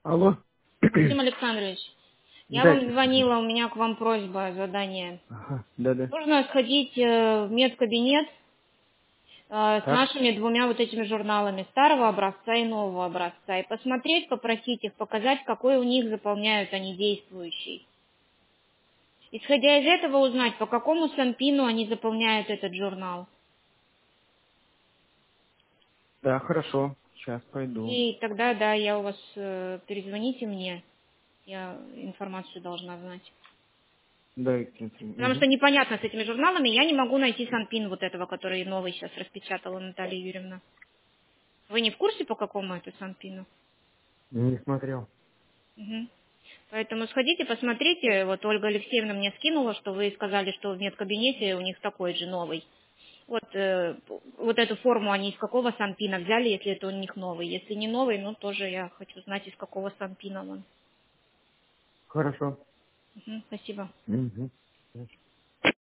Алло. Максим Александрович, я Да, вам звонила, у меня к вам просьба, задание. ага, да. Нужно сходить в медкабинет с Так, нашими двумя вот этими журналами, старого образца и нового образца, и посмотреть, попросить их, показать, какой у них заполняют они действующий. Исходя из этого узнать, по какому санпину они заполняют этот журнал. да, хорошо. Сейчас пойду. И тогда, да, я у вас, перезвоните мне, я информацию должна знать. Да, Екатерина. Потому что непонятно с этими журналами, я не могу найти санпин вот этого, который новый сейчас распечатала Наталья Юрьевна. Вы не в курсе, по какому это санпину? Не смотрел. Мгм. Поэтому сходите, посмотрите. Вот Ольга Алексеевна мне скинула, что вы сказали, что в медкабинете у них такой же новый. Вот, вот эту форму они из какого санпина взяли, если это у них новый. Если не новый, ну тоже я хочу знать, из какого санпина он. Хорошо. Мгм, спасибо. Угу.